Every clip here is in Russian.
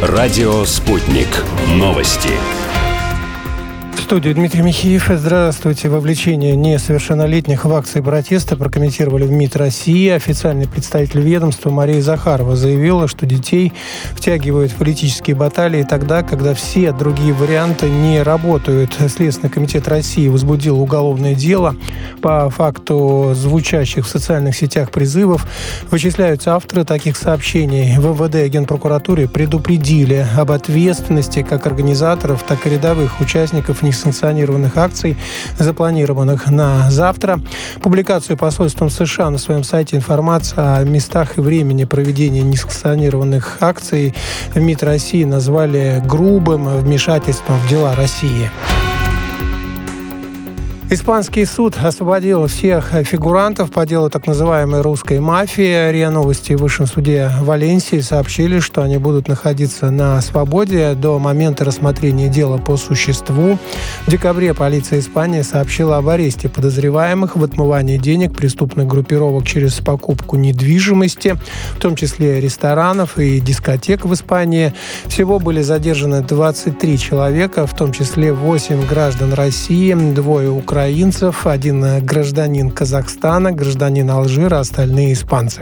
Радио «Спутник». Новости. В студии Дмитрий Михеев. Здравствуйте. Вовлечение несовершеннолетних в акции протеста прокомментировали в МИД России. Официальный представитель ведомства Мария Захарова заявила, что детей втягивают в политические баталии тогда, когда все другие варианты не работают. Следственный комитет России возбудил уголовное дело по факту звучащих в социальных сетях призывов. Вычисляются авторы таких сообщений. В МВД и Генпрокуратуре предупредили об ответственности как организаторов, так и рядовых участников несанкционированных акций, запланированных на завтра. Публикацию посольством США на своем сайте информация о местах и времени проведения несанкционированных акций в МИД России назвали грубым вмешательством в дела России. Испанский суд освободил всех фигурантов по делу так называемой русской мафии. РИА Новости в Высшем суде Валенсии сообщили, что они будут находиться на свободе до момента рассмотрения дела по существу. В декабре полиция Испании сообщила об аресте подозреваемых в отмывании денег преступных группировок через покупку недвижимости, в том числе ресторанов и дискотек в Испании. Всего были задержаны 23 человека, в том числе 8 граждан России, 2 украинцев, 1 гражданин Казахстана, гражданин Алжира, остальные испанцы.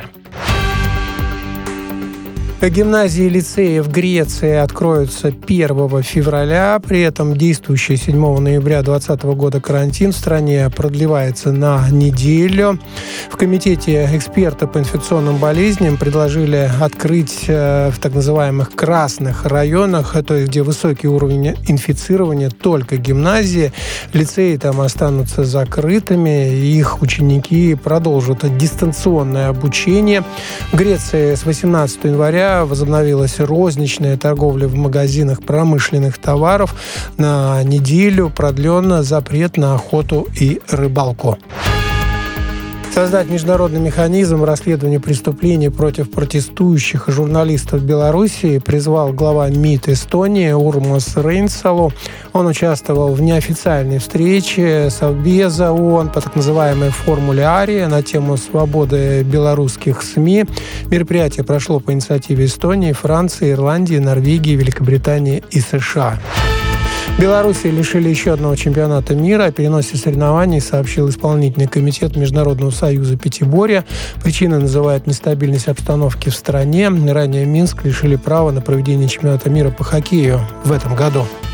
Гимназии и лицеи в Греции откроются 1 февраля. При этом действующий 7 ноября 2020 года карантин в стране продлевается на неделю. В комитете эксперты по инфекционным болезням предложили открыть в так называемых красных районах, то есть где высокий уровень инфицирования, только гимназии. Лицеи там останутся закрытыми, их ученики продолжат дистанционное обучение. В Греции с 18 января возобновилась розничная торговля в магазинах промышленных товаров. На неделю продлен запрет на охоту и рыбалку. Создать международный механизм расследования преступлений против протестующих и журналистов в Беларуси призвал глава МИД Эстонии Урмас Рейнсалу. Он участвовал в неофициальной встрече Совбеза ООН по так называемой формуле Ария на тему свободы белорусских СМИ. Мероприятие прошло по инициативе Эстонии, Франции, Ирландии, Норвегии, Великобритании и США. Беларуси лишили еще одного чемпионата мира. О переносе соревнований сообщил исполнительный комитет Международного союза пятиборья. Причиной называют нестабильность обстановки в стране. Ранее Минск лишили права на проведение чемпионата мира по хоккею в этом году.